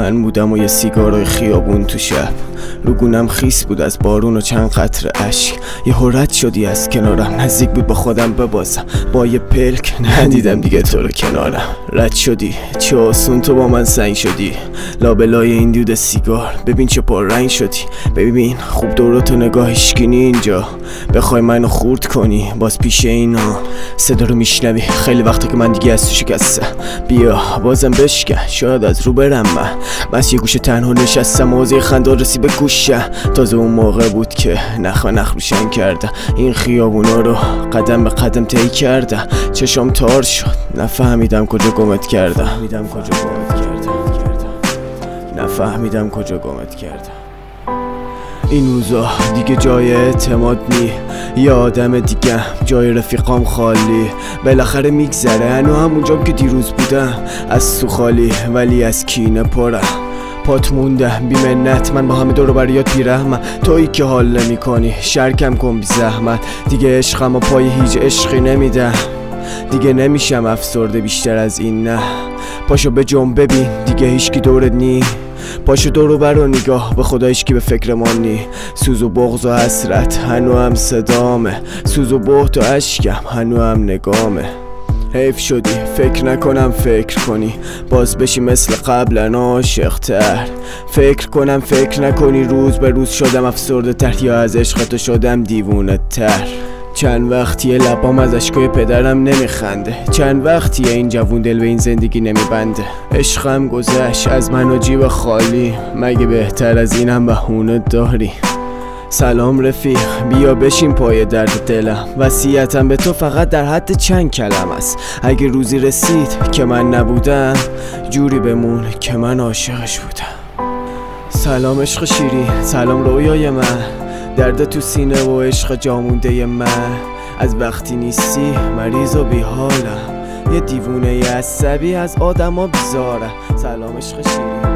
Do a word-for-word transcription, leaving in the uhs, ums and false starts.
من بودم و یه سیگارای خیابون تو شب، روگونم خیس بود از بارون و چند قطره اشک. یه رد شدی از کنارم، نزدیک بود با خودم ببازم، با یه پلک ندیدم دیگه تو رو کنارم. رد شدی چه آسون تو با من سنگ شدی، لابلای این دود سیگار ببین چه پر رنگ شدی. ببین خوب دورتو نگاه اشکینی اینجا، بخوای منو خورد کنی باز پیش اینا. صدا رو میشنوی خیلی وقته که من دیگه از تو شکستم، بیا بازم بشکن شاید از رو برم. من بس یه گوشه تنها نشستم، موزه خنده رسی به گوشم. تازه اون موقع بود که نخ و نخ روشن کردم، این خیابونا رو قدم به قدم طی کردم. چشام تار شد نفهمیدم کجا گمت کردم، نفهمیدم کجا گمت کردم، نفهمیدم کجا گمت کردم. این روزا دیگه جای اعتماد نی، یه آدم دیگه جای رفیقام خالی. بالاخره میگذره هنو همونجام که دیروز بودم، از تو خالی ولی از کینه پرم. پات مونده بی منت، من با همه دور و بریات بی رحمت. تویی که حال نمی کنی شرکم کن بی زحمت، دیگه عشقم و پای هیچ عشقی نمیدم. دیگه نمیشم افسرده بیشتر از این، نه پاشو به جنب ببین دیگه هیچکی دورت نی. پاشو دورو برو نگاه به خدا هیچکی به فکر ما نی. سوز و بغض و حسرت هنو هم صدامه، سوز و بهت و اشکم هنو هم نگامه. حیف شدی فکر نکنم فکر کنی، باز بشی مثل قبلا عاشق تر. فکر کنم فکر نکنی روز به روز شدم افسرده تر، یا از عشقتو شدم دیوونه تر. چند وقتیه لبام از اشکای پدرم نمیخنده، چند وقتیه این جوون دل به این زندگی نمیبنده. عشقم گذشت از من و جیب خالی، مگه بهتر از اینم بهونه داری؟ سلام رفیق بیا بشین پای درد دلم، وصیتم به تو فقط در حد چند کلم است. اگه روزی رسید که من نبودم، جوری بمون که من عاشقش بودم. سلام عشق شیرین، سلام رویای من، درد تو سینه و عشق جامونده من. از وقتی نیستی مریض و بیحالم، یه دیوونه عصبی از آدما بیزارم. سلام عشق شیرین.